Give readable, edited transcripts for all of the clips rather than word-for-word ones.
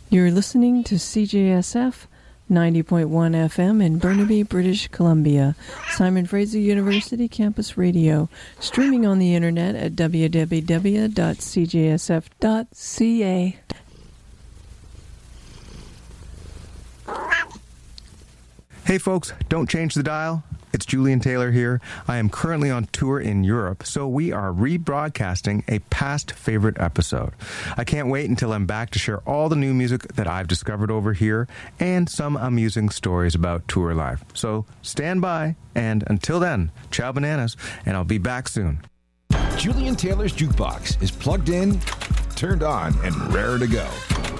You're listening to CJSF 90.1 FM in Burnaby, British Columbia, Simon Fraser University Campus Radio, streaming on the internet at www.cjsf.ca. Hey folks, don't change the dial. It's Julian Taylor here. I am currently on tour in Europe, so we are rebroadcasting a past favorite episode. I can't wait until I'm back to share all the new music that I've discovered over here and some amusing stories about tour life. So stand by, and until then, ciao bananas, and I'll be back soon. Julian Taylor's Jukebox is plugged in, turned on, and raring to go.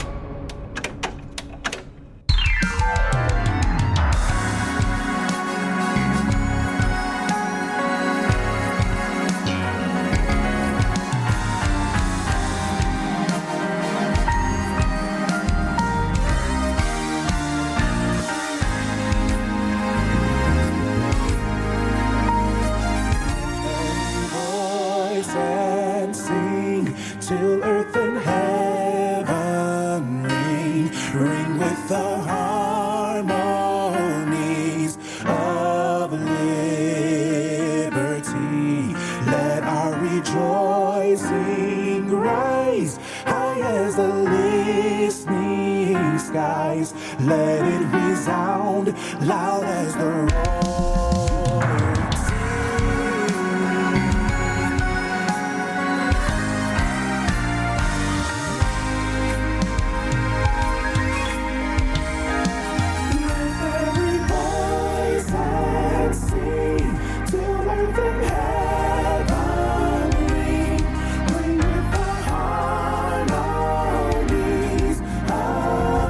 Let it resound loud as the roaring sea. Lift every voice and sing till earth and heaven ring. Ring with the harmonies of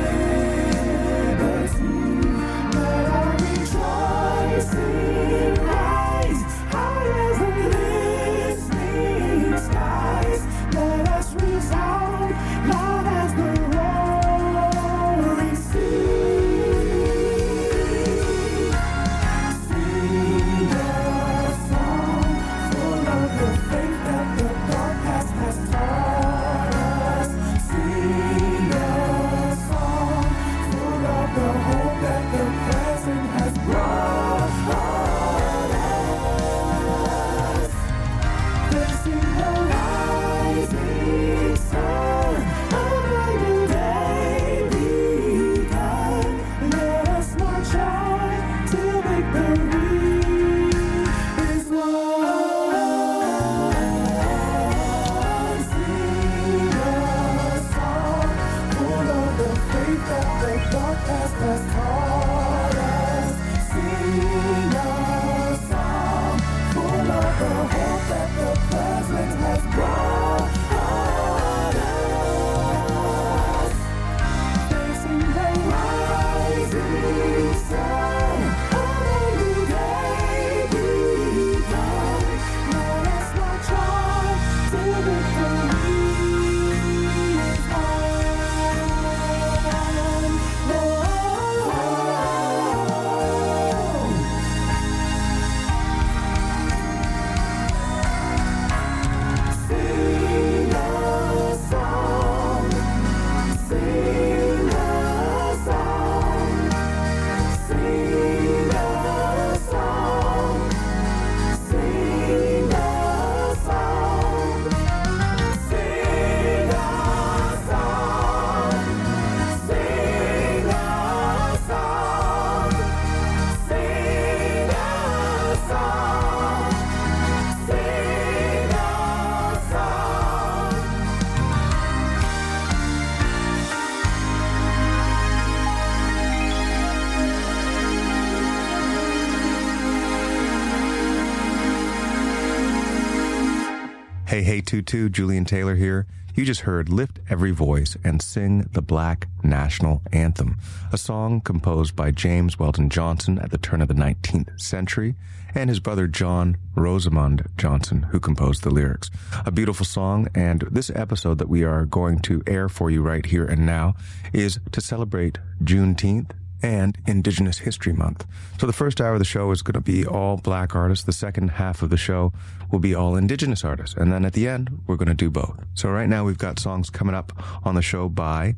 Hey, Tutu, Julian Taylor here. You just heard Lift Every Voice and Sing the Black National Anthem, a song composed by James Weldon Johnson at the turn of the 19th century, and his brother John Rosamond Johnson, who composed the lyrics. A beautiful song, and this episode that we are going to air for you right here and now is to celebrate Juneteenth and Indigenous History Month. So the first hour of the show is going to be all black artists. The second half of the show will be all Indigenous artists. And then at the end, we're going to do both. So right now we've got songs coming up on the show by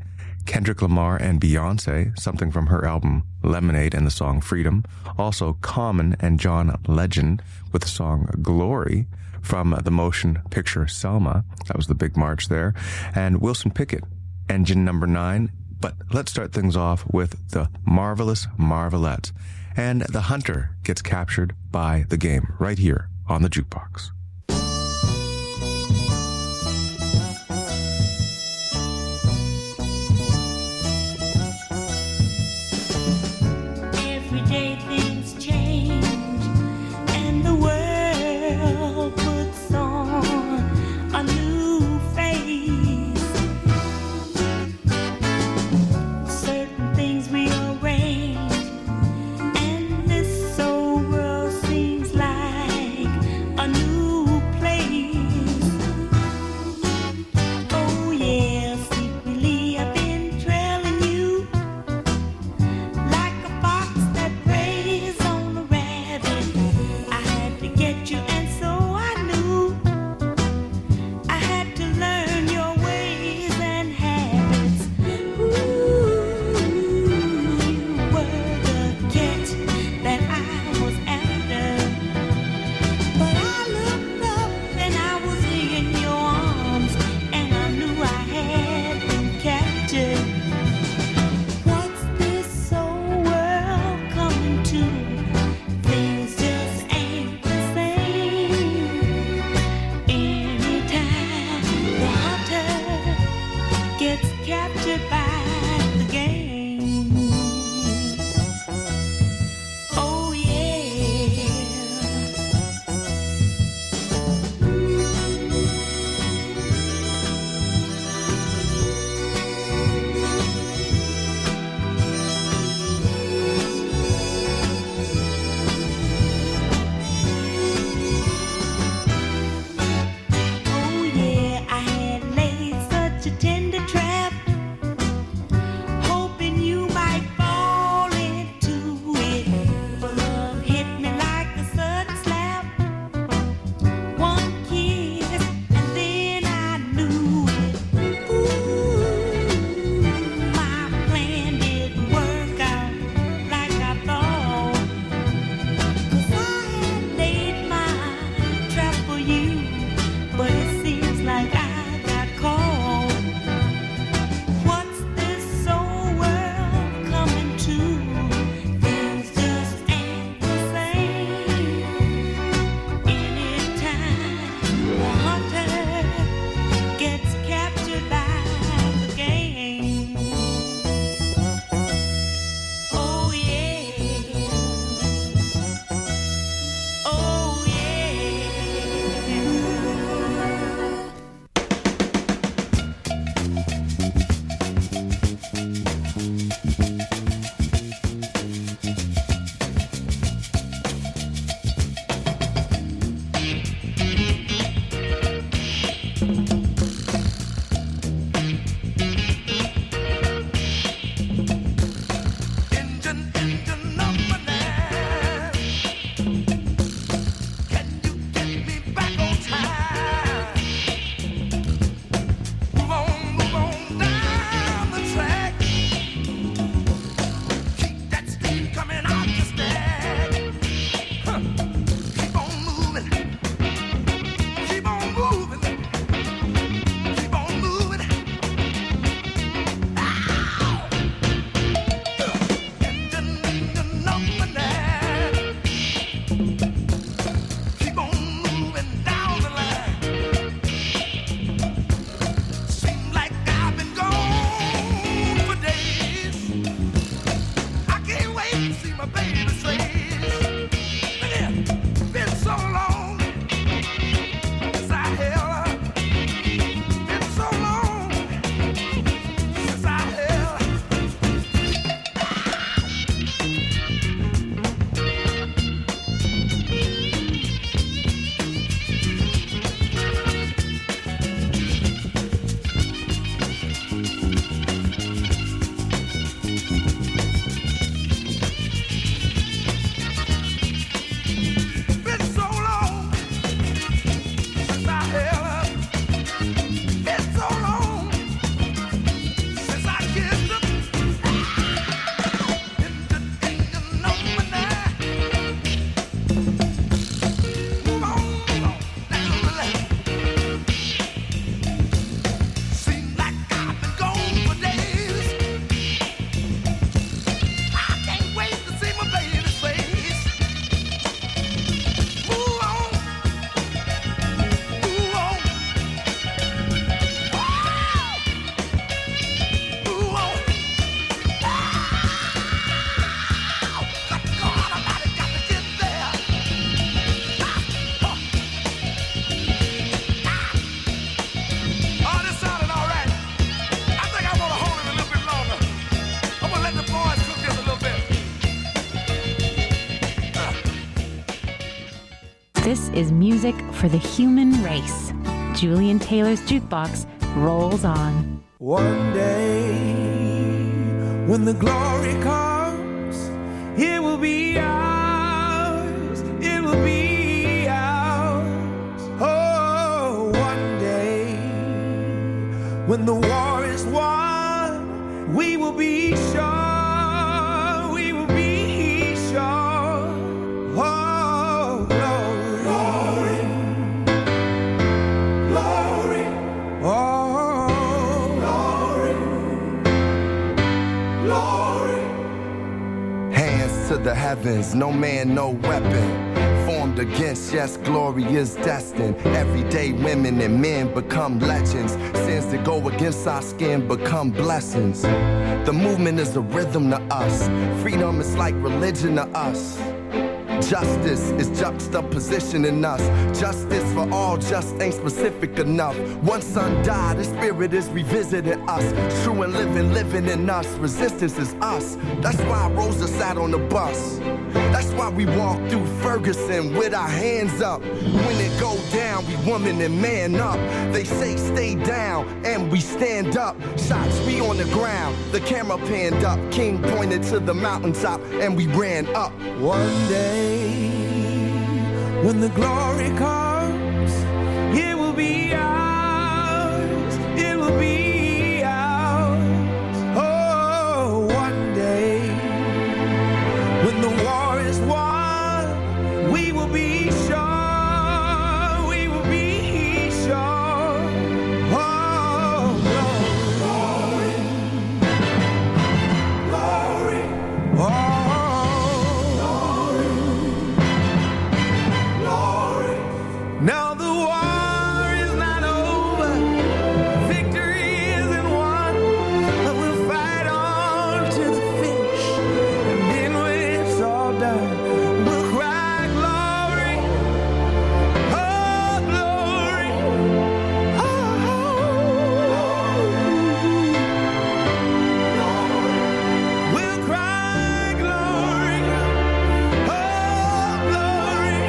Kendrick Lamar and Beyonce, something from her album Lemonade and the song Freedom. Also Common and John Legend with the song Glory from the motion picture Selma. That was the big march there. And Wilson Pickett, Engine Number 9. But let's start things off with the Marvelous Marvelettes. And the hunter gets captured by the game right here on the jukebox. Every day things change and the world puts on a new face. Certain things rearrange and this old world seems like a new place. Oh yeah, secretly I've been trailing you like a fox that preys on a rabbit. I had to get you, and so I knew I had to learn your ways and habits. Ooh, you were the catch that I was after. But I looked up and I was in your arms, and I knew I had been captured. What's this old world coming to? Things just ain't the same. Anytime the hunter gets captured by the game. Oh yeah. Oh yeah, I had laid such a tender trap, hoping you might fall into it. But love hit me like a sudden slap. One kiss and then I knew it. Ooh, my plan didn't work out like I thought. 'Cause I had laid my trap for you, but it seems like I got caught. What's this old world coming to? Things just ain't the same. Anytime the hunter gets captured by the game. Oh yeah. Oh yeah. Engine number 9. Can you get me back on time? Move on down the track. Keep that steam coming out the stack. Huh. Keep on moving. Keep on moving. Keep on moving. Engine number 9. Keep on moving down the line. Seems like I've been gone for days. I can't wait to see my baby's face. Look here, been so long since I held her. Been so long since I held her. Been so long since I held her. Been so long This is music for the human race. Julian Taylor's Jukebox rolls on. One day, when the glory comes, it will be ours. It will be ours. Oh, one day, when the war is won, we will be sure. We will be sure. Oh, glory, glory, glory. Oh, glory, glory. Hands to the heavens, no man, no weapon formed against, yes, glory is destined. Everyday women and men become legends. Sins that go against our skin become blessings. The movement is a rhythm to us. Freedom is like religion to us. Justice is juxtaposition in us. Justice for all just ain't specific enough. One son died, the spirit is revisiting us. True and living in us. Resistance is us. That's why Rosa sat on the bus. That's why we walk through Ferguson with our hands up. When it go down, we woman and man up. They say stay down, and we stand up. Shots, we on the ground. The camera panned up. King pointed to the mountaintop, and we ran up. One day, when the glory comes, it will be ours. It will be ours. Oh, one day, when the war is won, we will be sure. We will be sure. Oh, glory, glory, glory. Oh. Now the war is not over, victory isn't won, but we'll fight on to the finish, and then when it's all done, we'll cry glory, oh glory, oh, we'll cry glory, oh glory,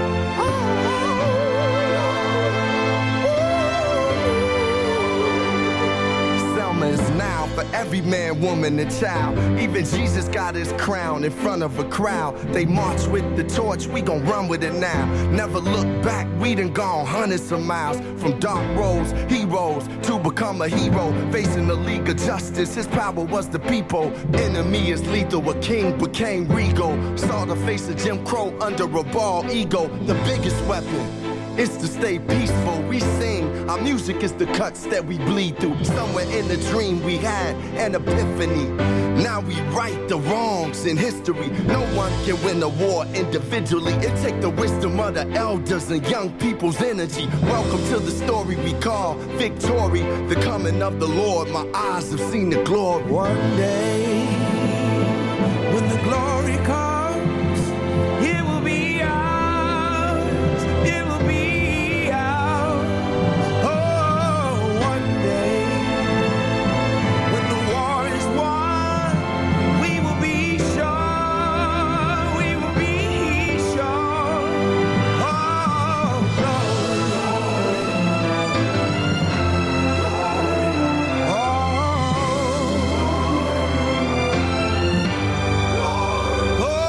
Selma is now for every man, woman, and child. Even Jesus got his crown in front of a crowd. They march with the torch, we gon' run with it now. Never look back, we done gone hundreds of miles. From dark roads, heroes, to become a hero. Facing the League of Justice, his power was the people. Enemy is lethal, a king became regal. Saw the face of Jim Crow under a bald ego. The biggest weapon is to stay peaceful. We sing, our music is the cuts that we bleed through. Somewhere in the dream we had an epiphany. Now we right the wrongs in history. No one can win a war individually. It take the wisdom of the elders and young people's energy. Welcome to the story we call victory. The coming of the Lord, my eyes have seen the glory. one day, when the glory comes, it will be ours. It will be ours. Oh, one day, when the war is won, we will be sure. We will be sure. Oh, glory, oh, oh.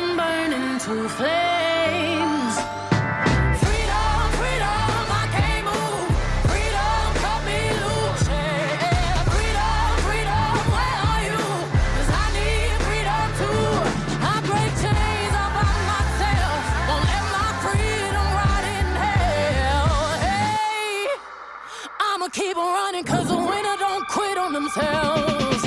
one burn into flames. Freedom, freedom, I can't move. Freedom, cut me loose. Yeah. Freedom, freedom, where are you? 'Cause I need freedom too. I break chains all by myself. Won't let my freedom rot in hell. Hey, I'ma keep on running 'cause the winner don't quit on themselves.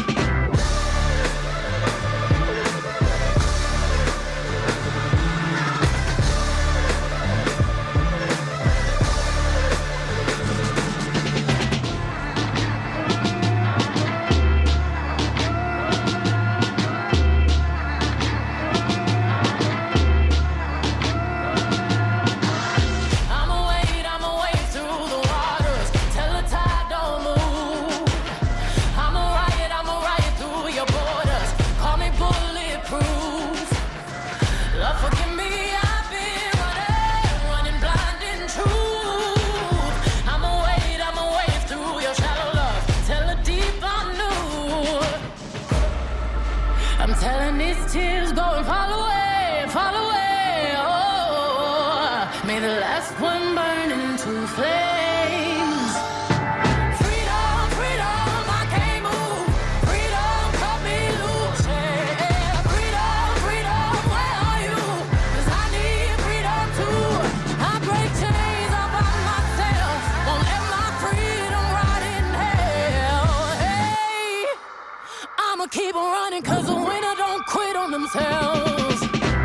I'ma wade through the waters till the tide don't move. I'ma ride through your borders. Call me bulletproof. Lord, forgive me, I've been running blind in truth. I'ma wade through your shallow love till the deep I knew. I'm telling these tears go and fall away, fall away. Oh, may the last one burn into flames. Freedom, freedom, I can't move. Freedom, cut me loose. Yeah. Freedom, freedom, where are you? 'Cause I need freedom too. I break chains all by myself. Won't let my freedom rot in hell. Hey, I'ma keep on running 'cause the winner don't quit on themselves.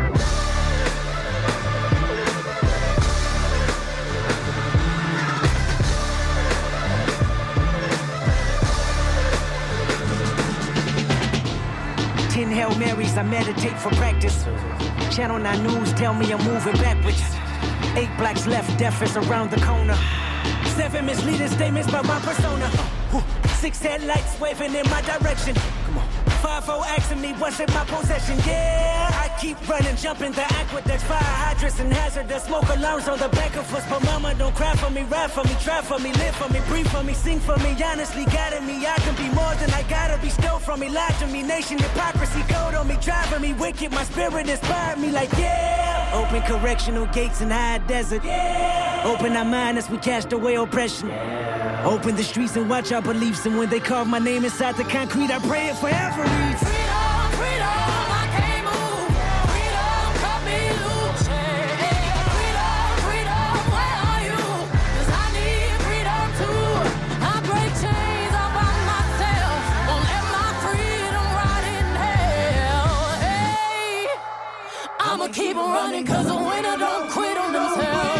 Ten Hail Marys, I meditate for practice. Channel 9 News tell me I'm moving backwards. 8 blacks left, death is around the corner. 7 misleading statements by my persona. 6 headlights waving in my direction. Come on. 5-0 asking me what's in my possession. Yeah, I keep running, jumping the aqueducts, fire hydrants and hazardous smoke alarms on the back of us. But mama, don't cry for me, ride for me, try for me, live for me, breathe for me, sing for me. Honestly, guiding me, I can be more than I gotta be. Stole from me, lied to me, nation hypocrisy, code on me, driving me wicked. My spirit inspired me like yeah. Open correctional gates in high desert. Yeah. Open our mind as we cast away oppression. Yeah. Open the streets and watch our beliefs. And when they carve my name inside the concrete, I pray it forever reads. Freedom, freedom, I can't move. Freedom, cut me loose. Yeah. Freedom, freedom, where are you? 'Cause I need freedom too. I break chains all by myself. Won't let my freedom rot in hell. Hey, I'ma keep on running 'cause the winner don't quit on themselves.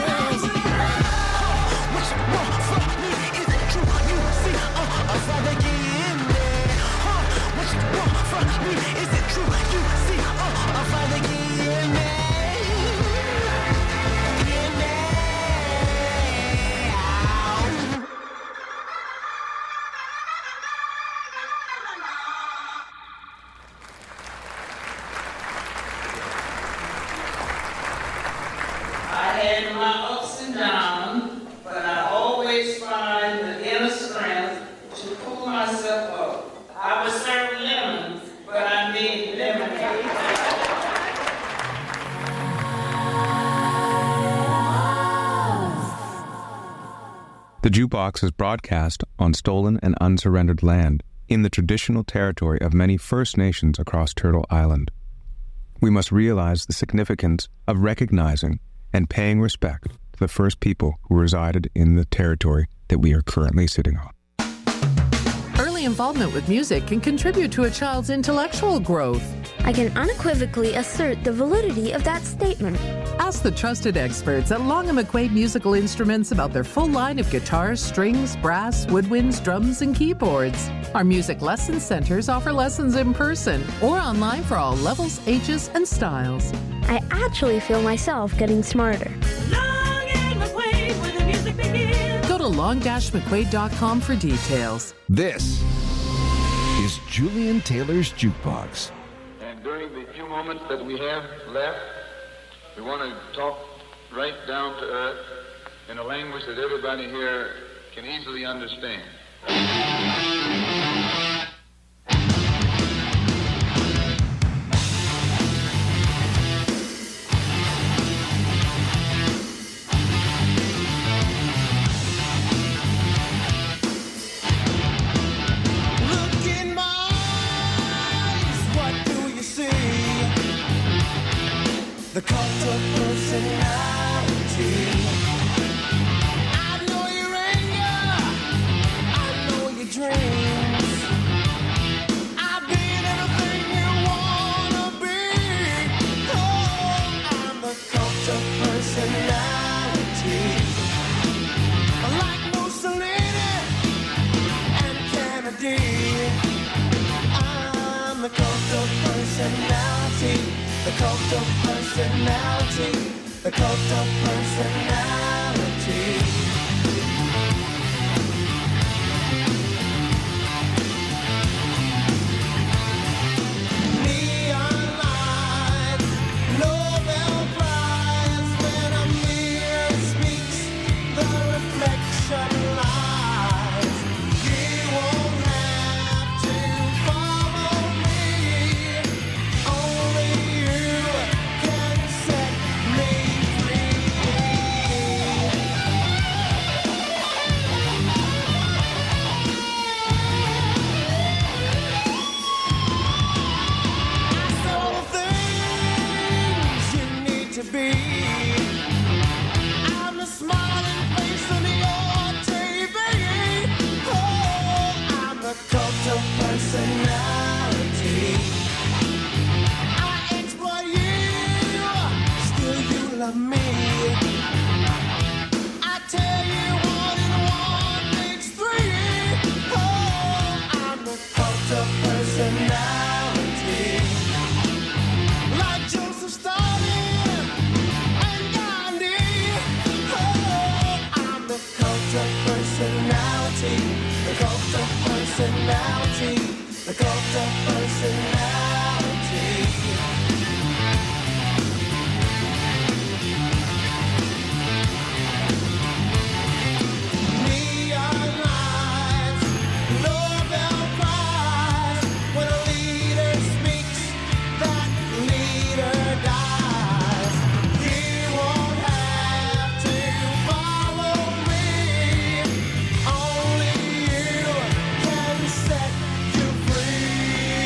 What you want from me? Is it true? You see, I'll father get in there. What you want from me? Is it true? You see, I'll father get in there. In there. I had my ups and downs, but I always find the inner strength to pull myself up. I was serving lemons, but I made lemonade. The Jukebox is broadcast on stolen and unsurrendered land in the traditional territory of many First Nations across Turtle Island. We must realize the significance of recognizing and paying respect to the first people who resided in the territory that we are currently sitting on. Early involvement with music can contribute to a child's intellectual growth. I can unequivocally assert the validity of that statement. Ask the trusted experts at Long & McQuaid Musical Instruments about their full line of guitars, strings, brass, woodwinds, drums, and keyboards. Our music lesson centers offer lessons in person or online for all levels, ages, and styles. I actually feel myself getting smarter. Long and McQuaid, where the music begins. Go to long-mcquaid.com for details. This is Julian Taylor's Jukebox. And during the few moments that we have left, we want to talk right down to earth in a language that everybody here can easily understand. cult of personality. Neon lights, Nobel Prize. When a mirror speaks, the reflection lies. You won't have to follow me. Only you can set me free. Ask all the things you need to be. I'm the smiling face on your TV. Oh, I'm the cult of personality. I exploit you, still you love me. I tell you 1 and 1 makes 3. Oh, I'm the cult of personality. Like Joseph Stalin and Gandhi. Oh, I'm the cult of personality. The cult of personality. The cult of personality. Neon lights, Nobel Prize. When a leader speaks, that leader dies. You won't have to follow me. Only you can set you free.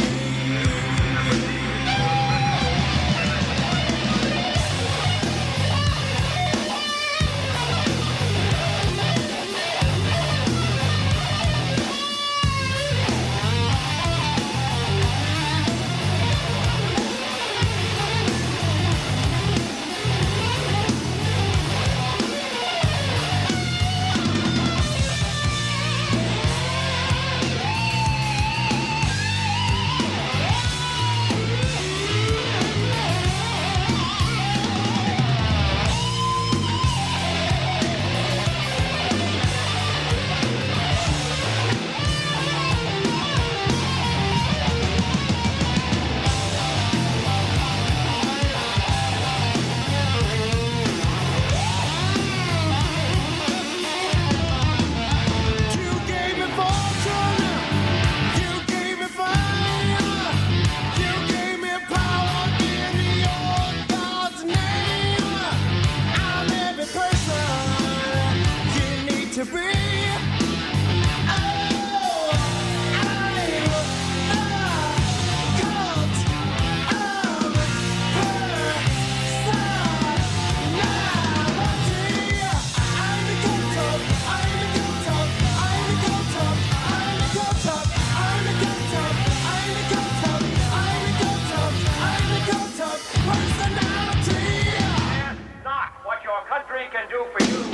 You gave me fortune, you gave me fame, you gave me power in your God's name. I'm every person you need to be. Oh, I'm the cult of personality. I'm the cult of, I'm the cult of, I'm the cult of, I'm the cult of, I'm the cult of, I'm the cult of, I'm the cult of, I'm the cult of personality. Ask not what your country can do for you.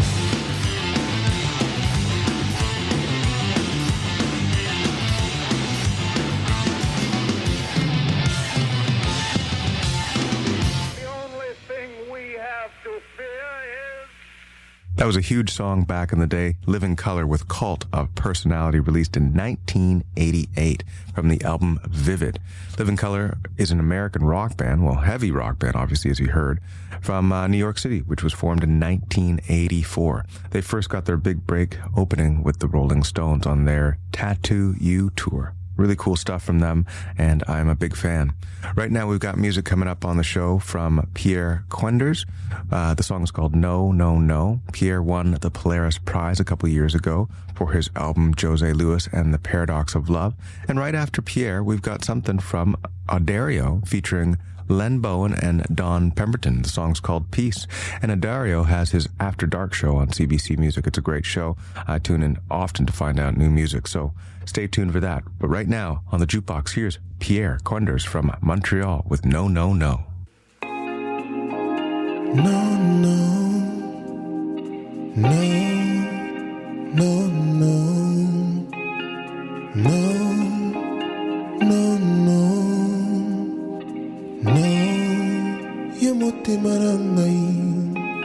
The only thing we have to fear is That was a huge song back in the day, Living Color with Cult of Personality, released in 1988 from the album Vivid. Living Color is an American rock band, well, heavy rock band, obviously, as you heard, from New York City, which was formed in 1984. They first got their big break opening with the Rolling Stones on their Tattoo You tour. Really cool stuff from them, and I'm a big fan. Right now, we've got music coming up on the show from Pierre Quenders. The song is called No, No, No. Pierre won the Polaris Prize a couple years ago for his album Jose Luis and the Paradox of Love. And right after Pierre, we've got something from Addario featuring Len Bowen and Don Pemberton. The song's called Peace. And Addario has his After Dark show on CBC Music. It's a great show. I tune in often to find out new music, so stay tuned for that. But right now, on the Jukebox, here's Pierre Quenders from Montreal with No, No, No. No, no, no, no, no, no, no, no, no, yamote marangai.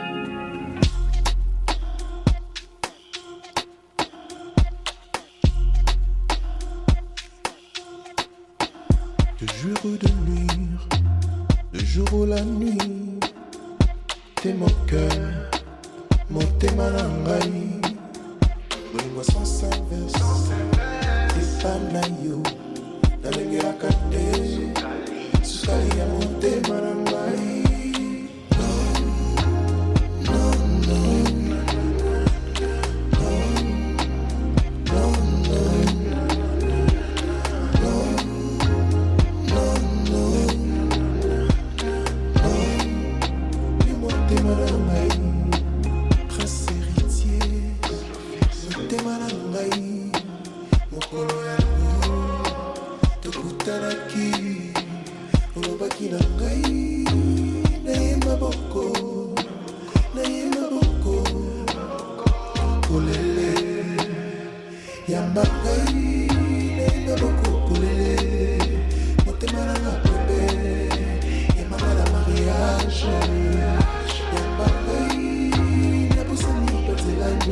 souffre de nuire, le jour ou la nuit. T'es mon cœur, mon thème à l'envahir. Bolingo sans service, t'es pas naïo. Nalengera kate, sukali ya mon thème à l'envahir.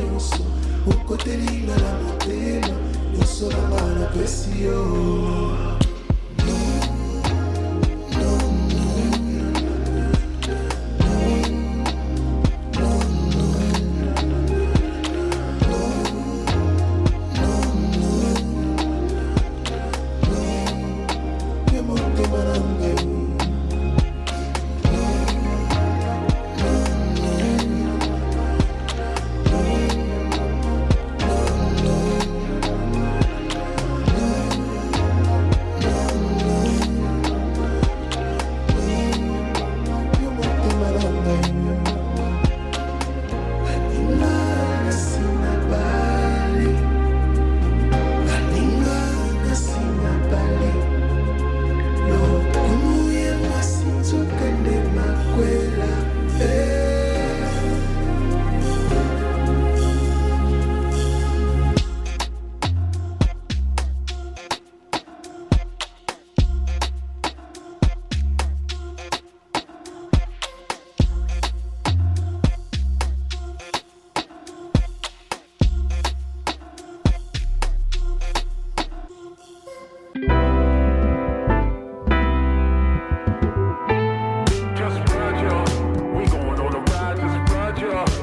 Au côté de la montée, nous sommes à la pression.